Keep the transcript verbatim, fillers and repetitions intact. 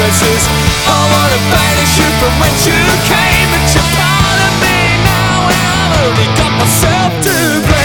choices. I wanna banish you from whence you came, but you're part of me now, and I've only got myself to blame.